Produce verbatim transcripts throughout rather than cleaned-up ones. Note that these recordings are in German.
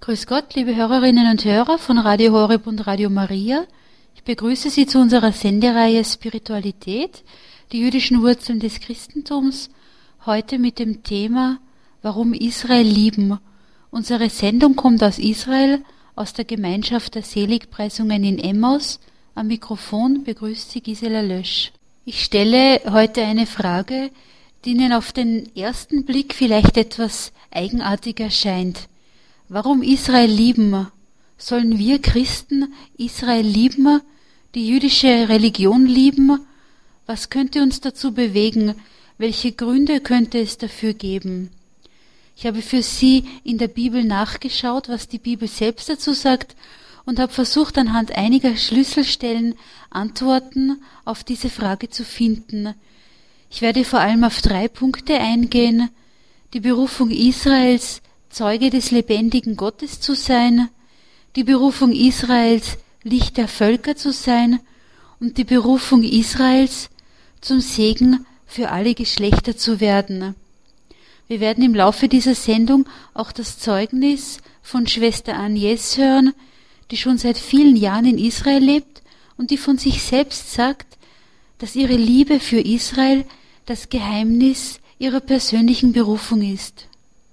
Grüß Gott, liebe Hörerinnen und Hörer von Radio Horeb und Radio Maria. Ich begrüße Sie zu unserer Sendereihe Spiritualität, die jüdischen Wurzeln des Christentums, heute mit dem Thema Warum Israel lieben. Unsere Sendung kommt aus Israel, aus der Gemeinschaft der Seligpreisungen in Emmaus. Am Mikrofon begrüßt Sie Gisela Lösch. Ich stelle heute eine Frage, die Ihnen auf den ersten Blick vielleicht etwas eigenartig erscheint. Warum Israel lieben? Sollen wir Christen Israel lieben, die jüdische Religion lieben? Was könnte uns dazu bewegen? Welche Gründe könnte es dafür geben? Ich habe für Sie in der Bibel nachgeschaut, was die Bibel selbst dazu sagt, und habe versucht, anhand einiger Schlüsselstellen Antworten auf diese Frage zu finden. Ich werde vor allem auf drei Punkte eingehen: die Berufung Israels, Zeuge des lebendigen Gottes zu sein, die Berufung Israels, Licht der Völker zu sein und die Berufung Israels, zum Segen für alle Geschlechter zu werden. Wir werden im Laufe dieser Sendung auch das Zeugnis von Schwester Agnes hören, die schon seit vielen Jahren in Israel lebt und die von sich selbst sagt, dass ihre Liebe für Israel das Geheimnis ihrer persönlichen Berufung ist.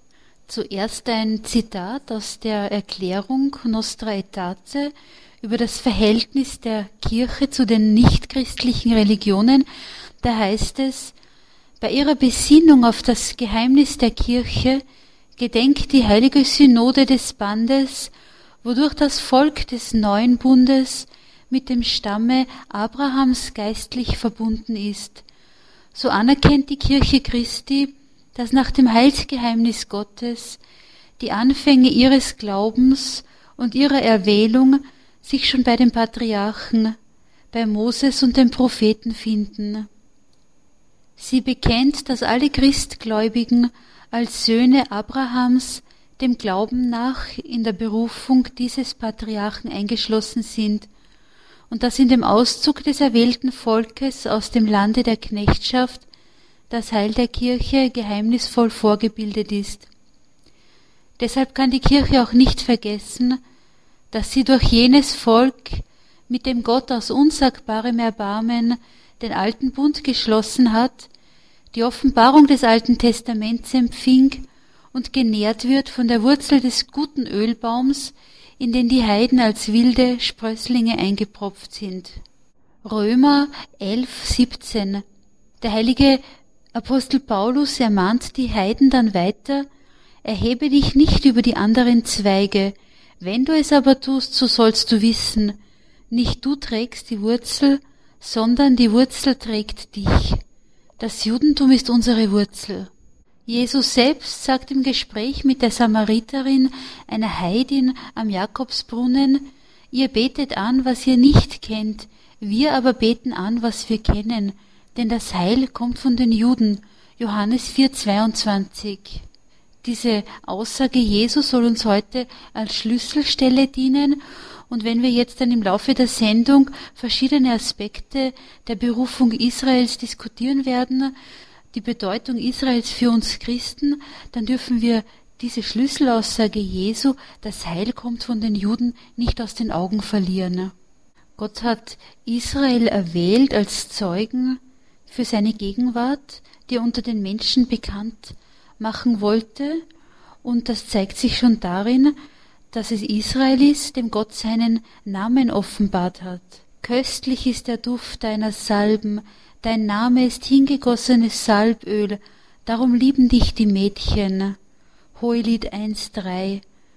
Zuerst ein Zitat aus der Erklärung Nostra Aetate über das Verhältnis der Kirche zu den nichtchristlichen Religionen. Da heißt es: Bei ihrer Besinnung auf das Geheimnis der Kirche gedenkt die Heilige Synode des Bandes, wodurch das Volk des neuen Bundes mit dem Stamme Abrahams geistlich verbunden ist. So anerkennt die Kirche Christi, dass nach dem Heilsgeheimnis Gottes die Anfänge ihres Glaubens und ihrer Erwählung sich schon bei den Patriarchen, bei Moses und den Propheten finden. Sie bekennt, dass alle Christgläubigen als Söhne Abrahams dem Glauben nach in der Berufung dieses Patriarchen eingeschlossen sind und dass in dem Auszug des erwählten Volkes aus dem Lande der Knechtschaft das Heil der Kirche geheimnisvoll vorgebildet ist. Deshalb kann die Kirche auch nicht vergessen, dass sie durch jenes Volk, mit dem Gott aus unsagbarem Erbarmen den alten Bund geschlossen hat, die Offenbarung des Alten Testaments empfing und genährt wird von der Wurzel des guten Ölbaums, in den die Heiden als wilde Sprösslinge eingepropft sind. Römer elf, siebzehn. Der heilige Apostel Paulus ermahnt die Heiden dann weiter: Erhebe dich nicht über die anderen Zweige, wenn du es aber tust, so sollst du wissen, nicht du trägst die Wurzel, sondern die Wurzel trägt dich. Das Judentum ist unsere Wurzel. Jesus selbst sagt im Gespräch mit der Samariterin, einer Heidin am Jakobsbrunnen: Ihr betet an, was ihr nicht kennt, wir aber beten an, was wir kennen, denn das Heil kommt von den Juden. Johannes vier, zweiundzwanzig. Diese Aussage Jesu soll uns heute als Schlüsselstelle dienen, und wenn wir jetzt dann im Laufe der Sendung verschiedene Aspekte der Berufung Israels diskutieren werden, die Bedeutung Israels für uns Christen, dann dürfen wir diese Schlüsselaussage Jesu, das Heil kommt von den Juden, nicht aus den Augen verlieren. Gott hat Israel erwählt als Zeugen für seine Gegenwart, die er unter den Menschen bekannt machen wollte, und das zeigt sich schon darin, dass es Israel ist, dem Gott seinen Namen offenbart hat. Köstlich ist der Duft deiner Salben, dein Name ist hingegossenes Salböl, darum lieben dich die Mädchen. Hohelied eins, drei.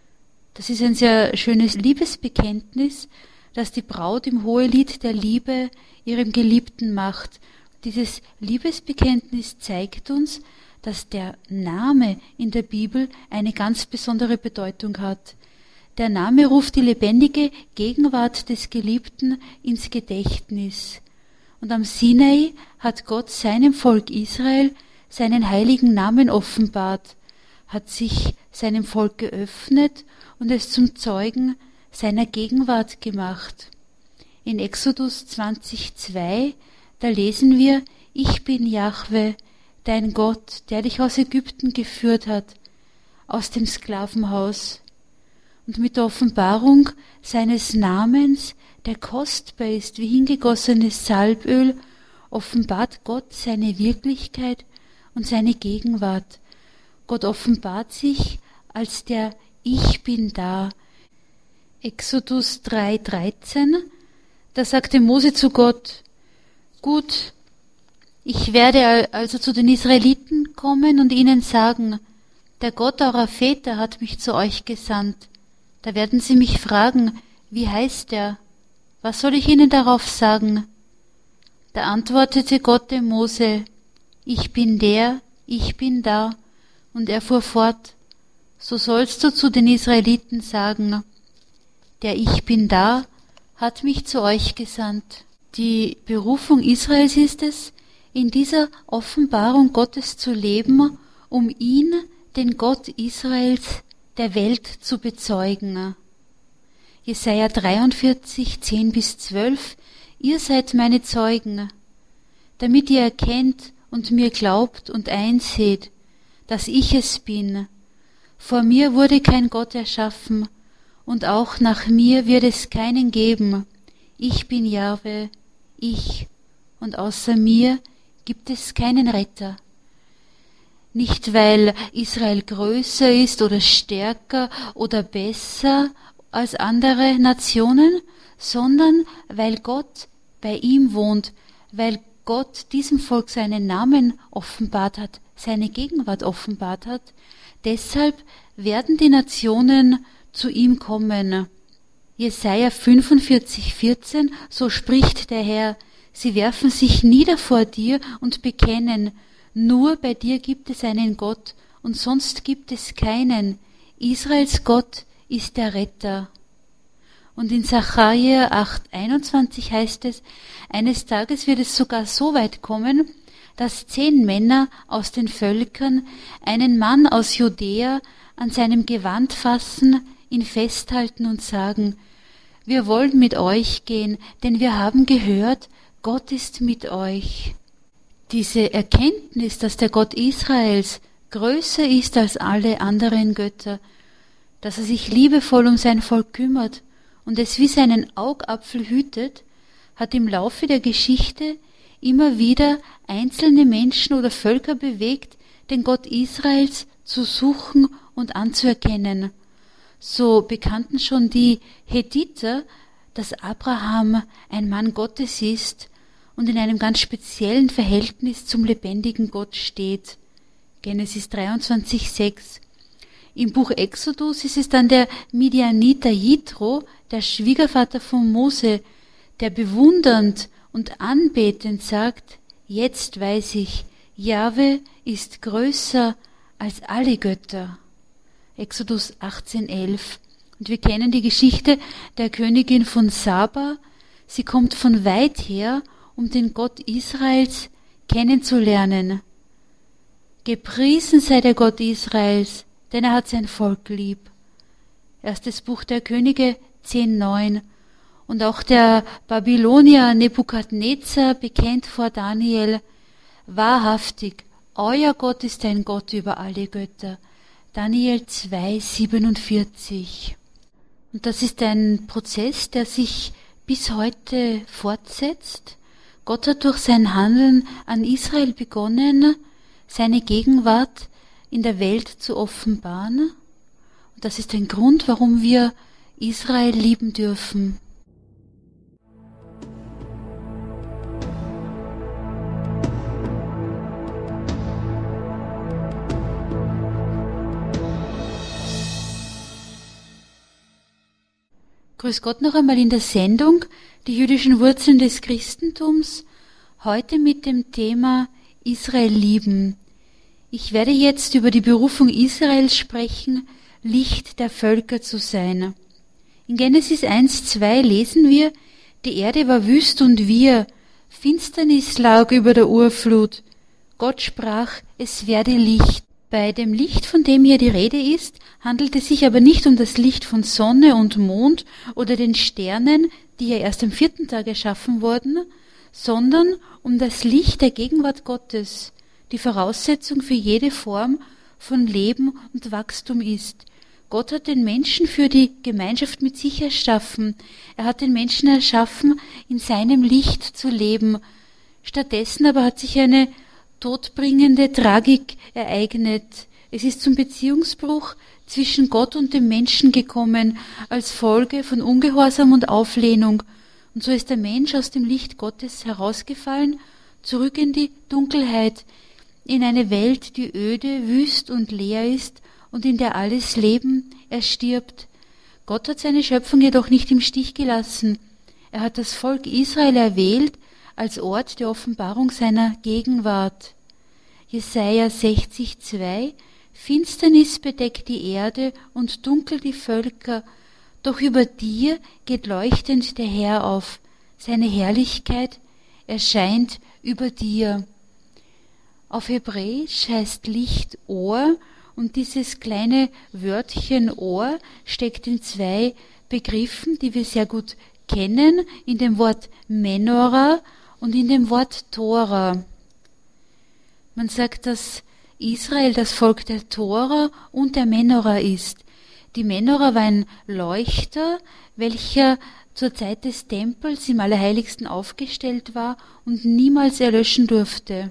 Das ist ein sehr schönes Liebesbekenntnis, das die Braut im Hohelied der Liebe ihrem Geliebten macht. Dieses Liebesbekenntnis zeigt uns, dass der Name in der Bibel eine ganz besondere Bedeutung hat. Der Name ruft die lebendige Gegenwart des Geliebten ins Gedächtnis. Und am Sinai hat Gott seinem Volk Israel seinen heiligen Namen offenbart, hat sich seinem Volk geöffnet und es zum Zeugen seiner Gegenwart gemacht. In Exodus zwanzig, zwei, da lesen wir: Ich bin Jahwe, dein Gott, der dich aus Ägypten geführt hat, aus dem Sklavenhaus. und mit der Offenbarung seines Namens, der kostbar ist wie hingegossenes Salböl, offenbart Gott seine Wirklichkeit und seine Gegenwart. Gott offenbart sich als der Ich bin da. Exodus drei dreizehn, da sagte Mose zu Gott, gut, ich werde also zu den Israeliten kommen und ihnen sagen, der Gott eurer Väter hat mich zu euch gesandt. Da werden sie mich fragen, wie heißt er? Was soll ich ihnen darauf sagen? Da antwortete Gott dem Mose, ich bin der, ich bin da. Und er fuhr fort, so sollst du zu den Israeliten sagen, der Ich bin da hat mich zu euch gesandt. Die Berufung Israels ist es, in dieser Offenbarung Gottes zu leben, um ihn, den Gott Israels, der Welt zu bezeugen. Jesaja dreiundvierzig, zehn bis zwölf, ihr seid meine Zeugen, damit ihr erkennt und mir glaubt und einseht, dass ich es bin. Vor mir wurde kein Gott erschaffen, und auch nach mir wird es keinen geben. Ich bin Jahwe, ich, und außer mir gibt es keinen Retter. Nicht, weil Israel größer ist oder stärker oder besser als andere Nationen, sondern weil Gott bei ihm wohnt, weil Gott diesem Volk seinen Namen offenbart hat, seine Gegenwart offenbart hat. Deshalb werden die Nationen zu ihm kommen. Jesaja fünfundvierzig, vierzehn, so spricht der Herr, sie werfen sich nieder vor dir und bekennen, nur bei dir gibt es einen Gott und sonst gibt es keinen. Israels Gott ist der Retter. Und in Sacharja acht, einundzwanzig heißt es, eines Tages wird es sogar so weit kommen, dass zehn Männer aus den Völkern einen Mann aus Judäa an seinem Gewand fassen, ihn festhalten und sagen, wir wollen mit euch gehen, denn wir haben gehört, Gott ist mit euch. Diese Erkenntnis, dass der Gott Israels größer ist als alle anderen Götter, dass er sich liebevoll um sein Volk kümmert und es wie seinen Augapfel hütet, hat im Laufe der Geschichte immer wieder einzelne Menschen oder Völker bewegt, den Gott Israels zu suchen und anzuerkennen. So bekannten schon die Hethiter, dass Abraham ein Mann Gottes ist und in einem ganz speziellen Verhältnis zum lebendigen Gott steht. Genesis dreiundzwanzig, sechs. Im Buch Exodus ist es dann der Midianiter Jitro, der Schwiegervater von Mose, der bewundernd und anbetend sagt, jetzt weiß ich, Jahwe ist größer als alle Götter. Exodus achtzehn, elf. Und wir kennen die Geschichte der Königin von Saba. Sie kommt von weit her, um den Gott Israels kennenzulernen. Gepriesen sei der Gott Israels, denn er hat sein Volk lieb. Erstes Buch der Könige zehn, neun. Und auch der Babylonier Nebukadnezar bekennt vor Daniel, wahrhaftig, euer Gott ist ein Gott über alle Götter. Daniel zwei, siebenundvierzig. Und das ist ein Prozess, der sich bis heute fortsetzt. Gott hat durch sein Handeln an Israel begonnen, seine Gegenwart in der Welt zu offenbaren. Und das ist ein Grund, warum wir Israel lieben dürfen. Grüß Gott noch einmal in der Sendung Die jüdischen Wurzeln des Christentums, heute mit dem Thema Israel lieben. Ich werde jetzt über die Berufung Israels sprechen, Licht der Völker zu sein. In Genesis eins, zwei lesen wir, die Erde war wüst und wir, Finsternis lag über der Urflut. Gott sprach, es werde Licht. Bei dem Licht, von dem hier die Rede ist, handelt es sich aber nicht um das Licht von Sonne und Mond oder den Sternen, die ja erst am vierten Tag erschaffen wurden, sondern um das Licht der Gegenwart Gottes, die Voraussetzung für jede Form von Leben und Wachstum ist. Gott hat den Menschen für die Gemeinschaft mit sich erschaffen. Er hat den Menschen erschaffen, in seinem Licht zu leben. Stattdessen aber hat sich eine todbringende Tragik ereignet. Es ist zum Beziehungsbruch zwischen Gott und dem Menschen gekommen, als Folge von Ungehorsam und Auflehnung. Und so ist der Mensch aus dem Licht Gottes herausgefallen, zurück in die Dunkelheit, in eine Welt, die öde, wüst und leer ist und in der alles Leben erstirbt. Gott hat seine Schöpfung jedoch nicht im Stich gelassen. Er hat das Volk Israel erwählt als Ort der Offenbarung seiner Gegenwart. Jesaja sechzig, zwei: Finsternis bedeckt die Erde und dunkel die Völker, doch über dir geht leuchtend der Herr auf. Seine Herrlichkeit erscheint über dir. Auf Hebräisch heißt Licht Ohr, und dieses kleine Wörtchen Ohr steckt in zwei Begriffen, die wir sehr gut kennen, in dem Wort Menora und in dem Wort Tora. Man sagt, dass Israel das Volk der Tora und der Menora ist. Die Menora war ein Leuchter, welcher zur Zeit des Tempels im Allerheiligsten aufgestellt war und niemals erlöschen durfte.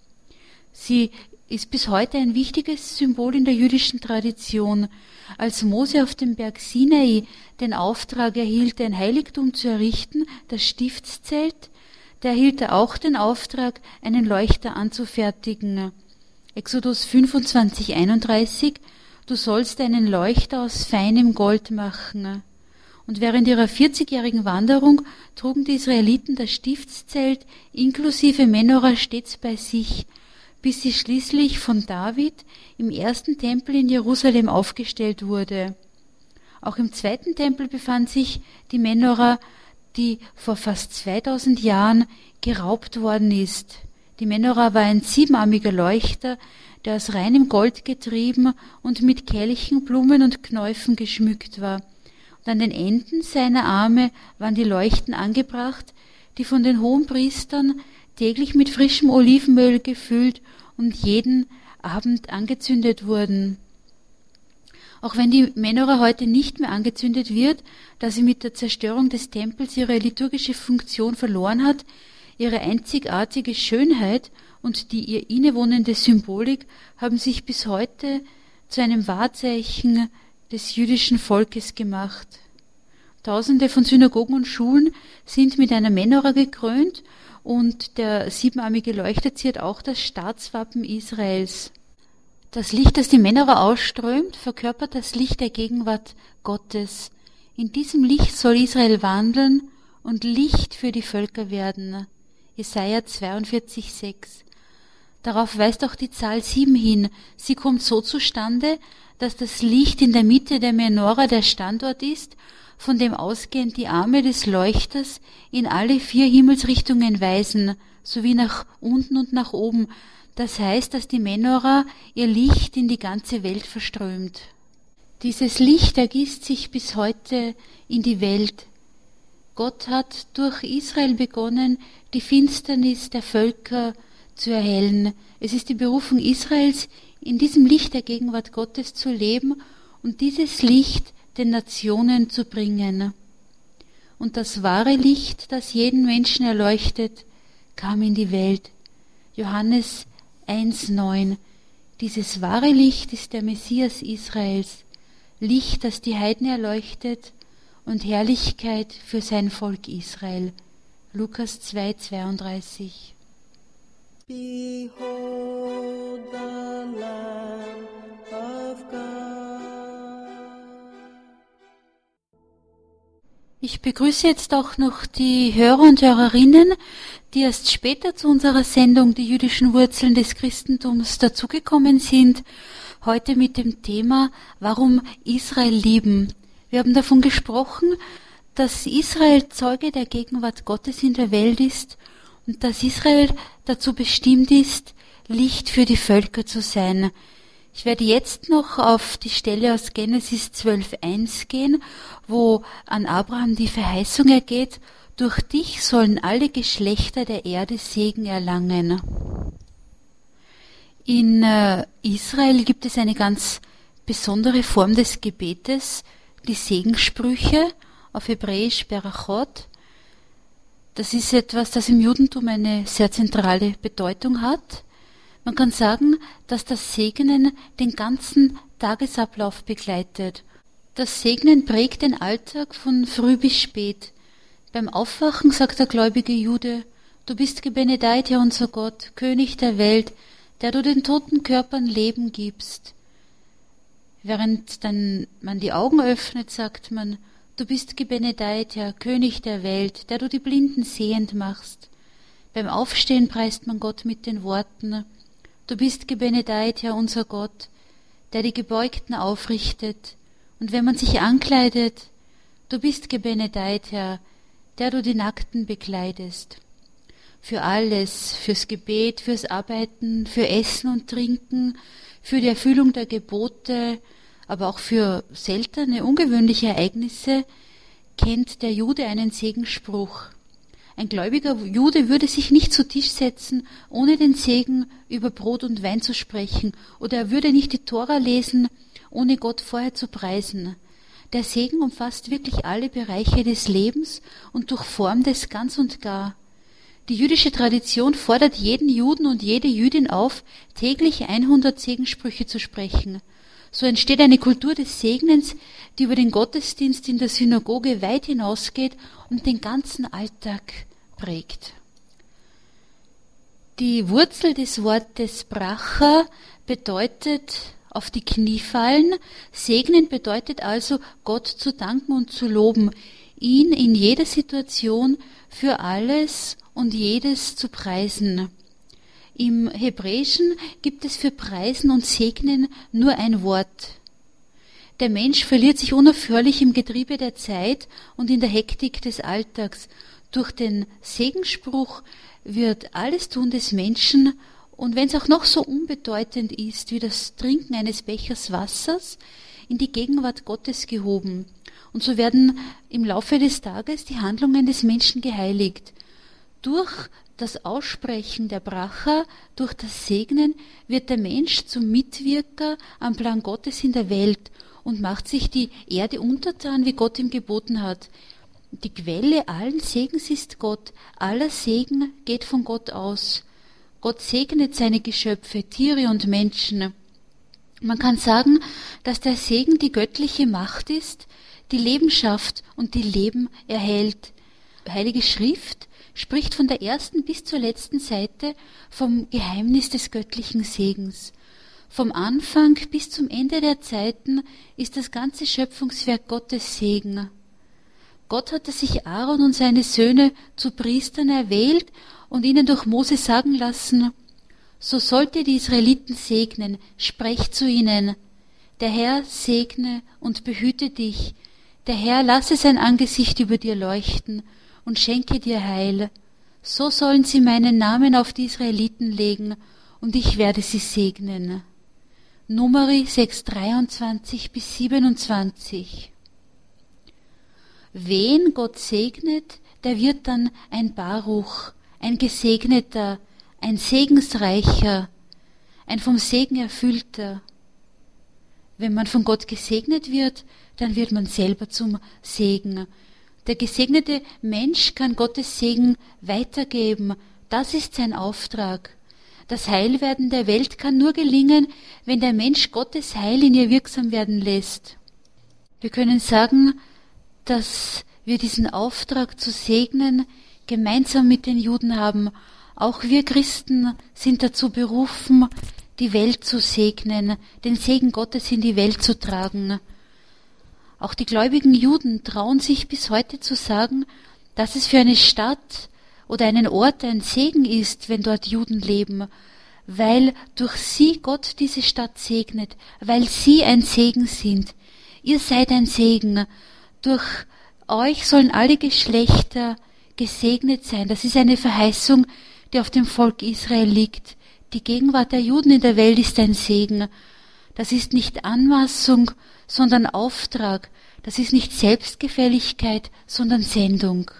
Sie ist bis heute ein wichtiges Symbol in der jüdischen Tradition. Als Mose auf dem Berg Sinai den Auftrag erhielt, ein Heiligtum zu errichten, das Stiftszelt, da erhielt er auch den Auftrag, einen Leuchter anzufertigen. Exodus fünfundzwanzig, einunddreißig: Du sollst einen Leuchter aus feinem Gold machen. Und während ihrer vierzigjährigen Wanderung trugen die Israeliten das Stiftszelt inklusive Menora stets bei sich, bis sie schließlich von David im ersten Tempel in Jerusalem aufgestellt wurde. Auch im zweiten Tempel befand sich die Menora, die vor fast zweitausend Jahren geraubt worden ist. Die Menora war ein siebenarmiger Leuchter, der aus reinem Gold getrieben und mit Kelchen, Blumen und Knäufen geschmückt war. Und an den Enden seiner Arme waren die Leuchten angebracht, die von den Hohenpriestern täglich mit frischem Olivenöl gefüllt und jeden Abend angezündet wurden. Auch wenn die Menora heute nicht mehr angezündet wird, da sie mit der Zerstörung des Tempels ihre liturgische Funktion verloren hat, ihre einzigartige Schönheit und die ihr innewohnende Symbolik haben sich bis heute zu einem Wahrzeichen des jüdischen Volkes gemacht. Tausende von Synagogen und Schulen sind mit einer Menora gekrönt und der siebenarmige Leuchter ziert auch das Staatswappen Israels. Das Licht, das die Menora ausströmt, verkörpert das Licht der Gegenwart Gottes. In diesem Licht soll Israel wandeln und Licht für die Völker werden. Jesaja zweiundvierzig, sechs. Darauf weist auch die Zahl sieben hin. Sie kommt so zustande, dass das Licht in der Mitte der Menora der Standort ist, von dem ausgehend die Arme des Leuchters in alle vier Himmelsrichtungen weisen, sowie nach unten und nach oben. Das heißt, dass die Menora ihr Licht in die ganze Welt verströmt. Dieses Licht ergießt sich bis heute in die Welt. Gott hat durch Israel begonnen, die Finsternis der Völker zu erhellen. Es ist die Berufung Israels, in diesem Licht der Gegenwart Gottes zu leben und dieses Licht den Nationen zu bringen. Und das wahre Licht, das jeden Menschen erleuchtet, kam in die Welt. Johannes eins, neun. Dieses wahre Licht ist der Messias Israels, Licht, das die Heiden erleuchtet und Herrlichkeit für sein Volk Israel. Lukas zwei, zweiunddreißig. Behold the Lamb of God. Ich begrüße jetzt auch noch die Hörer und Hörerinnen, die erst später zu unserer Sendung Die jüdischen Wurzeln des Christentums dazugekommen sind, heute mit dem Thema Warum Israel lieben. Wir haben davon gesprochen, dass Israel Zeuge der Gegenwart Gottes in der Welt ist und dass Israel dazu bestimmt ist, Licht für die Völker zu sein. Ich werde jetzt noch auf die Stelle aus Genesis zwölf, eins gehen, wo an Abraham die Verheißung ergeht, durch dich sollen alle Geschlechter der Erde Segen erlangen. In äh, Israel gibt es eine ganz besondere Form des Gebetes, die Segenssprüche, auf Hebräisch Berachot. Das ist etwas, das im Judentum eine sehr zentrale Bedeutung hat. Man kann sagen, dass das Segnen den ganzen Tagesablauf begleitet. Das Segnen prägt den Alltag von früh bis spät. Beim Aufwachen sagt der gläubige Jude: Du bist gebenedeit, Herr unser Gott, König der Welt, der du den toten Körpern Leben gibst. Während dann man die Augen öffnet, sagt man: Du bist gebenedeit, Herr, König der Welt, der du die Blinden sehend machst. Beim Aufstehen preist man Gott mit den Worten: Du bist gebenedeit, Herr, unser Gott, der die Gebeugten aufrichtet. Und wenn man sich ankleidet: Du bist gebenedeit, Herr, der du die Nackten bekleidest. Für alles, fürs Gebet, fürs Arbeiten, für Essen und Trinken, für die Erfüllung der Gebote, aber auch für seltene, ungewöhnliche Ereignisse kennt der Jude einen Segensspruch. Ein gläubiger Jude würde sich nicht zu Tisch setzen, ohne den Segen über Brot und Wein zu sprechen, oder er würde nicht die Tora lesen, ohne Gott vorher zu preisen. Der Segen umfasst wirklich alle Bereiche des Lebens und durchformt es ganz und gar. Die jüdische Tradition fordert jeden Juden und jede Jüdin auf, täglich hundert Segenssprüche zu sprechen. So entsteht eine Kultur des Segnens, die über den Gottesdienst in der Synagoge weit hinausgeht und den ganzen Alltag prägt. Die Wurzel des Wortes Bracha bedeutet auf die Knie fallen. Segnen bedeutet also, Gott zu danken und zu loben, ihn in jeder Situation für alles und jedes zu preisen. Im Hebräischen gibt es für Preisen und Segnen nur ein Wort. Der Mensch verliert sich unaufhörlich im Getriebe der Zeit und in der Hektik des Alltags. Durch den Segensspruch wird alles Tun des Menschen, und wenn es auch noch so unbedeutend ist wie das Trinken eines Bechers Wassers, in die Gegenwart Gottes gehoben. Und so werden im Laufe des Tages die Handlungen des Menschen geheiligt. Durch das Aussprechen der Bracha, durch das Segnen, wird der Mensch zum Mitwirker am Plan Gottes in der Welt und macht sich die Erde untertan, wie Gott ihm geboten hat. Die Quelle allen Segens ist Gott. Aller Segen geht von Gott aus. Gott segnet seine Geschöpfe, Tiere und Menschen. Man kann sagen, dass der Segen die göttliche Macht ist, die Leben schafft und die Leben erhält. Heilige Schrift spricht von der ersten bis zur letzten Seite vom Geheimnis des göttlichen Segens. Vom Anfang bis zum Ende der Zeiten ist das ganze Schöpfungswerk Gottes Segen. Gott hatte sich Aaron und seine Söhne zu Priestern erwählt und ihnen durch Mose sagen lassen: So sollt ihr die Israeliten segnen, sprecht zu ihnen: Der Herr segne und behüte dich, der Herr lasse sein Angesicht über dir leuchten und schenke dir Heil. So sollen sie meinen Namen auf die Israeliten legen, und ich werde sie segnen. Numeri sechs, dreiundzwanzig bis siebenundzwanzig. Wen Gott segnet, der wird dann ein Baruch, ein Gesegneter, ein Segensreicher, ein vom Segen erfüllter. Wenn man von Gott gesegnet wird, dann wird man selber zum Segen. Der gesegnete Mensch kann Gottes Segen weitergeben. Das ist sein Auftrag. Das Heilwerden der Welt kann nur gelingen, wenn der Mensch Gottes Heil in ihr wirksam werden lässt. Wir können sagen, dass wir diesen Auftrag zu segnen gemeinsam mit den Juden haben. Auch wir Christen sind dazu berufen, die Welt zu segnen, den Segen Gottes in die Welt zu tragen. Auch die gläubigen Juden trauen sich bis heute zu sagen, dass es für eine Stadt oder einen Ort ein Segen ist, wenn dort Juden leben, weil durch sie Gott diese Stadt segnet, weil sie ein Segen sind. Ihr seid ein Segen. Durch euch sollen alle Geschlechter gesegnet sein. Das ist eine Verheißung, die auf dem Volk Israel liegt. Die Gegenwart der Juden in der Welt ist ein Segen. Das ist nicht Anmaßung, sondern Auftrag. Das ist nicht Selbstgefälligkeit, sondern Sendung.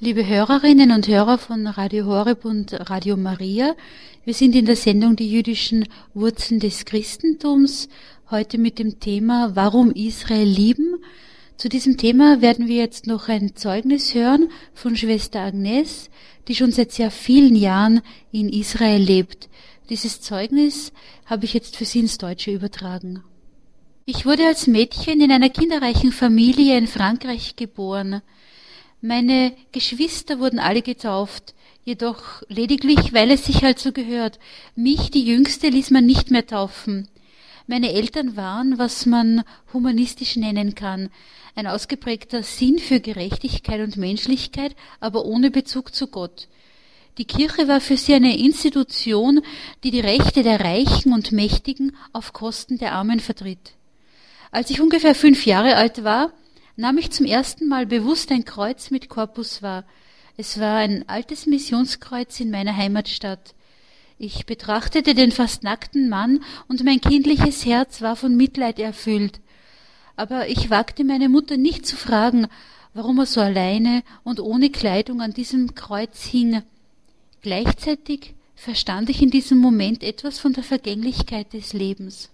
Liebe Hörerinnen und Hörer von Radio Horeb und Radio Maria, wir sind in der Sendung Die jüdischen Wurzeln des Christentums, heute mit dem Thema Warum Israel lieben. Zu diesem Thema werden wir jetzt noch ein Zeugnis hören von Schwester Agnes, die schon seit sehr vielen Jahren in Israel lebt. Dieses Zeugnis habe ich jetzt für Sie ins Deutsche übertragen. Ich wurde als Mädchen in einer kinderreichen Familie in Frankreich geboren. Meine Geschwister wurden alle getauft, jedoch lediglich, weil es sich halt so gehört. Mich, die Jüngste, ließ man nicht mehr taufen. Meine Eltern waren, was man humanistisch nennen kann, ein ausgeprägter Sinn für Gerechtigkeit und Menschlichkeit, aber ohne Bezug zu Gott. Die Kirche war für sie eine Institution, die die Rechte der Reichen und Mächtigen auf Kosten der Armen vertritt. Als ich ungefähr fünf Jahre alt war, nahm ich zum ersten Mal bewusst ein Kreuz mit Korpus wahr. Es war ein altes Missionskreuz in meiner Heimatstadt. Ich betrachtete den fast nackten Mann und mein kindliches Herz war von Mitleid erfüllt. Aber ich wagte meine Mutter nicht zu fragen, warum er so alleine und ohne Kleidung an diesem Kreuz hing. Gleichzeitig verstand ich in diesem Moment etwas von der Vergänglichkeit des Lebens.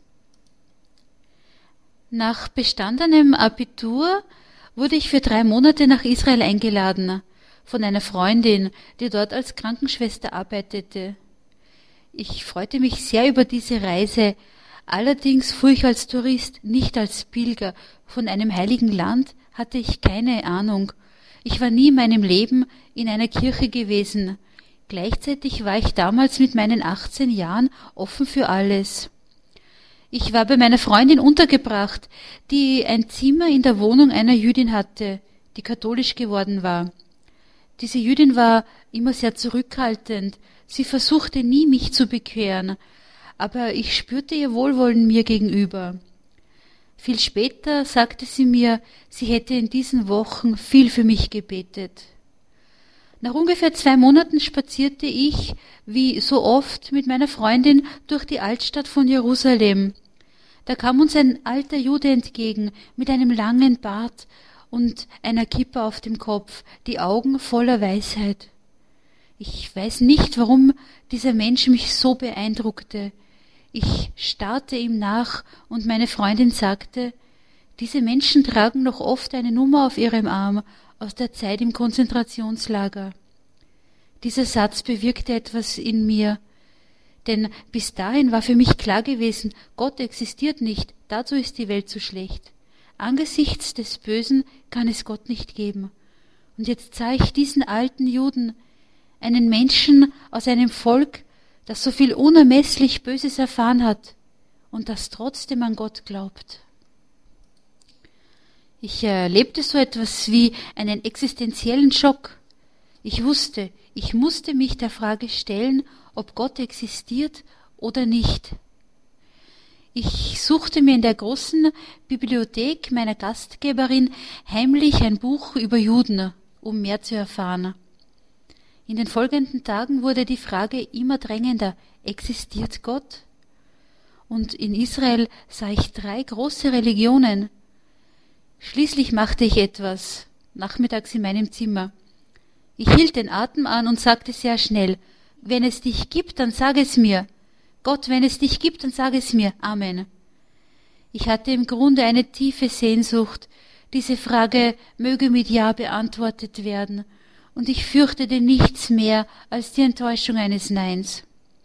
Nach bestandenem Abitur wurde ich für drei Monate nach Israel eingeladen, von einer Freundin, die dort als Krankenschwester arbeitete. Ich freute mich sehr über diese Reise, allerdings fuhr ich als Tourist, nicht als Pilger. Von einem heiligen Land hatte ich keine Ahnung. Ich war nie in meinem Leben in einer Kirche gewesen. Gleichzeitig war ich damals mit meinen achtzehn Jahren offen für alles. Ich war bei meiner Freundin untergebracht, die ein Zimmer in der Wohnung einer Jüdin hatte, die katholisch geworden war. Diese Jüdin war immer sehr zurückhaltend, sie versuchte nie, mich zu bekehren, aber ich spürte ihr Wohlwollen mir gegenüber. Viel später sagte sie mir, sie hätte in diesen Wochen viel für mich gebetet. Nach ungefähr zwei Monaten spazierte ich, wie so oft, mit meiner Freundin durch die Altstadt von Jerusalem. Da kam uns ein alter Jude entgegen, mit einem langen Bart und einer Kippa auf dem Kopf, die Augen voller Weisheit. Ich weiß nicht, warum dieser Mensch mich so beeindruckte. Ich starrte ihm nach und meine Freundin sagte, diese Menschen tragen noch oft eine Nummer auf ihrem Arm aus der Zeit im Konzentrationslager. Dieser Satz bewirkte etwas in mir, denn bis dahin war für mich klar gewesen, Gott existiert nicht, dazu ist die Welt zu schlecht. Angesichts des Bösen kann es Gott nicht geben. Und jetzt sah ich diesen alten Juden, einen Menschen aus einem Volk, das so viel unermesslich Böses erfahren hat und das trotzdem an Gott glaubt. Ich erlebte so etwas wie einen existenziellen Schock. Ich wusste, ich musste mich der Frage stellen, ob Gott existiert oder nicht. Ich suchte mir in der großen Bibliothek meiner Gastgeberin heimlich ein Buch über Juden, um mehr zu erfahren. In den folgenden Tagen wurde die Frage immer drängender, existiert Gott? Und in Israel sah ich drei große Religionen. Schließlich machte ich etwas, nachmittags in meinem Zimmer. Ich hielt den Atem an und sagte sehr schnell, wenn es dich gibt, dann sag es mir. Gott, wenn es dich gibt, dann sag es mir. Amen. Ich hatte im Grunde eine tiefe Sehnsucht. Diese Frage möge mit Ja beantwortet werden. Und ich fürchtete nichts mehr als die Enttäuschung eines Neins.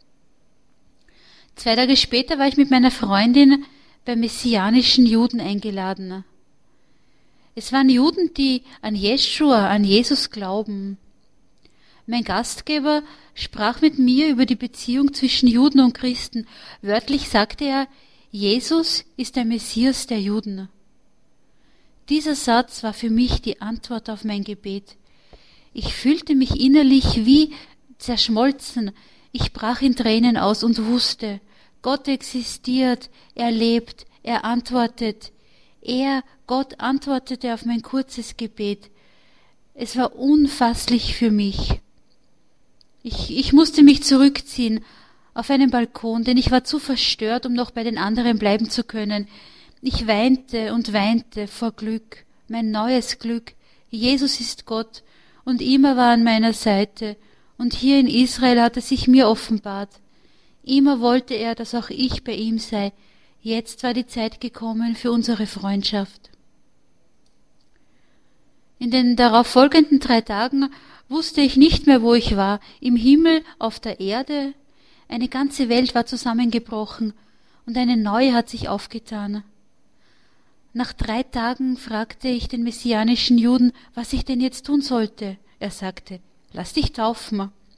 Zwei Tage später war ich mit meiner Freundin bei messianischen Juden eingeladen. Es waren Juden, die an Jeschua, an Jesus glauben. Mein Gastgeber sprach mit mir über die Beziehung zwischen Juden und Christen. Wörtlich sagte er, Jesus ist der Messias der Juden. Dieser Satz war für mich die Antwort auf mein Gebet. Ich fühlte mich innerlich wie zerschmolzen. Ich brach in Tränen aus und wusste, Gott existiert, er lebt, er antwortet. Er, Gott, antwortete auf mein kurzes Gebet. Es war unfasslich für mich. Ich, ich musste mich zurückziehen auf einen Balkon, denn ich war zu verstört, um noch bei den anderen bleiben zu können. Ich weinte und weinte vor Glück, mein neues Glück. Jesus ist Gott und immer war an meiner Seite, und hier in Israel hat er sich mir offenbart. Immer wollte er, dass auch ich bei ihm sei. Jetzt war die Zeit gekommen für unsere Freundschaft. In den darauf folgenden drei Tagen wusste ich nicht mehr, wo ich war, im Himmel, auf der Erde. Eine ganze Welt war zusammengebrochen und eine neue hat sich aufgetan. Nach drei Tagen fragte ich den messianischen Juden, was ich denn jetzt tun sollte. Er sagte, lass dich taufen.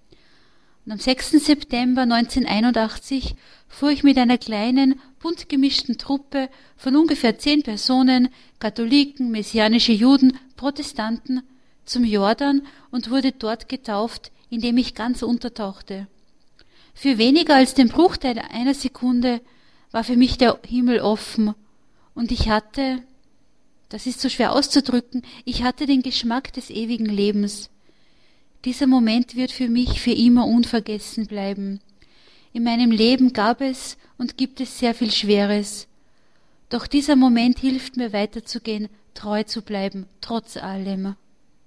Und am sechsten September neunzehnhunderteinundachtzig fuhr ich mit einer kleinen, bunt gemischten Truppe von ungefähr zehn Personen, Katholiken, messianische Juden, Protestanten, zum Jordan und wurde dort getauft, indem ich ganz untertauchte. Für weniger als den Bruchteil einer Sekunde war für mich der Himmel offen und ich hatte, das ist so schwer auszudrücken, ich hatte den Geschmack des ewigen Lebens. Dieser Moment wird für mich für immer unvergessen bleiben. In meinem Leben gab es und gibt es sehr viel Schweres. Doch dieser Moment hilft mir weiterzugehen, treu zu bleiben, trotz allem.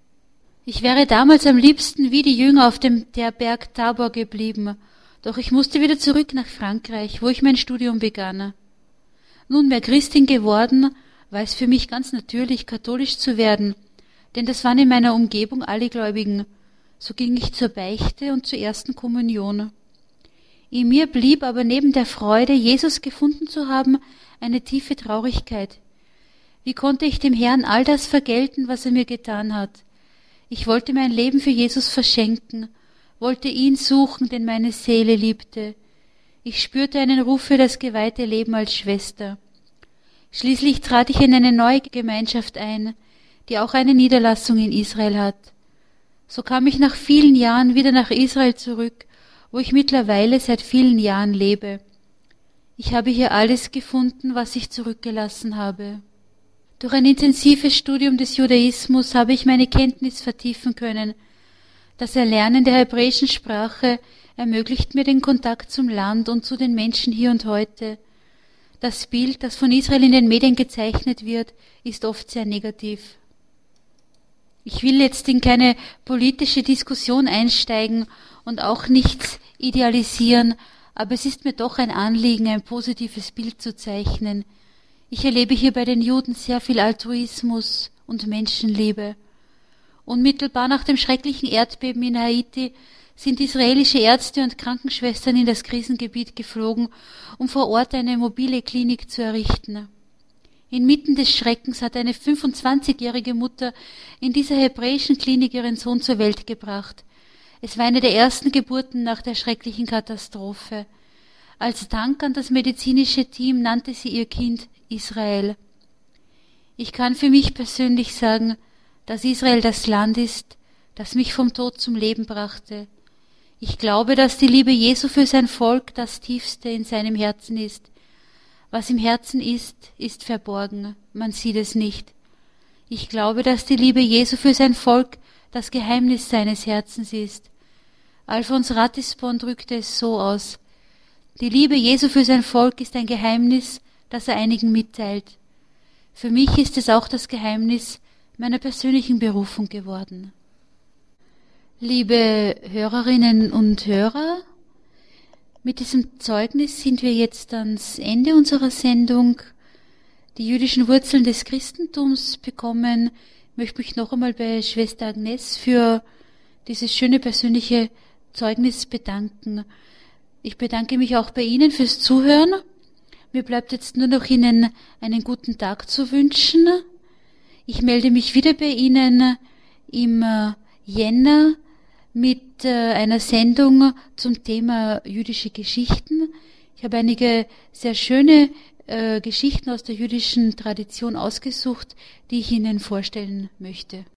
Ich wäre damals am liebsten wie die Jünger auf dem der Berg Tabor geblieben, doch ich musste wieder zurück nach Frankreich, wo ich mein Studium begann. Nunmehr Christin geworden, war es für mich ganz natürlich, katholisch zu werden, denn das waren in meiner Umgebung alle Gläubigen. So ging ich zur Beichte und zur ersten Kommunion. In mir blieb aber neben der Freude, Jesus gefunden zu haben, eine tiefe Traurigkeit. Wie konnte ich dem Herrn all das vergelten, was er mir getan hat? Ich wollte mein Leben für Jesus verschenken, wollte ihn suchen, den meine Seele liebte. Ich spürte einen Ruf für das geweihte Leben als Schwester. Schließlich trat ich in eine neue Gemeinschaft ein, die auch eine Niederlassung in Israel hat. So kam ich nach vielen Jahren wieder nach Israel zurück, wo ich mittlerweile seit vielen Jahren lebe. Ich habe hier alles gefunden, was ich zurückgelassen habe. Durch ein intensives Studium des Judaismus habe ich meine Kenntnis vertiefen können. Das Erlernen der hebräischen Sprache ermöglicht mir den Kontakt zum Land und zu den Menschen hier und heute. Das Bild, das von Israel in den Medien gezeichnet wird, ist oft sehr negativ. Ich will jetzt in keine politische Diskussion einsteigen und auch nichts idealisieren, aber es ist mir doch ein Anliegen, ein positives Bild zu zeichnen. Ich erlebe hier bei den Juden sehr viel Altruismus und Menschenliebe. Unmittelbar nach dem schrecklichen Erdbeben in Haiti sind israelische Ärzte und Krankenschwestern in das Krisengebiet geflogen, um vor Ort eine mobile Klinik zu errichten. Inmitten des Schreckens hat eine fünfundzwanzigjährige Mutter in dieser hebräischen Klinik ihren Sohn zur Welt gebracht. Es war eine der ersten Geburten nach der schrecklichen Katastrophe. Als Dank an das medizinische Team nannte sie ihr Kind Israel. Ich kann für mich persönlich sagen, dass Israel das Land ist, das mich vom Tod zum Leben brachte. Ich glaube, dass die Liebe Jesu für sein Volk das Tiefste in seinem Herzen ist. Was im Herzen ist, ist verborgen, man sieht es nicht. Ich glaube, dass die Liebe Jesu für sein Volk das Geheimnis seines Herzens ist. Alfons Ratisbon drückte es so aus: Die Liebe Jesu für sein Volk ist ein Geheimnis, das er einigen mitteilt. Für mich ist es auch das Geheimnis meiner persönlichen Berufung geworden. Liebe Hörerinnen und Hörer, mit diesem Zeugnis sind wir jetzt ans Ende unserer Sendung. Die jüdischen Wurzeln des Christentums bekommen. Ich möchte mich noch einmal bei Schwester Agnes für dieses schöne persönliche Zeugnis bedanken. Ich bedanke mich auch bei Ihnen fürs Zuhören. Mir bleibt jetzt nur noch Ihnen einen guten Tag zu wünschen. Ich melde mich wieder bei Ihnen im Jänner mit einer Sendung zum Thema jüdische Geschichten. Ich habe einige sehr schöne äh, Geschichten aus der jüdischen Tradition ausgesucht, die ich Ihnen vorstellen möchte.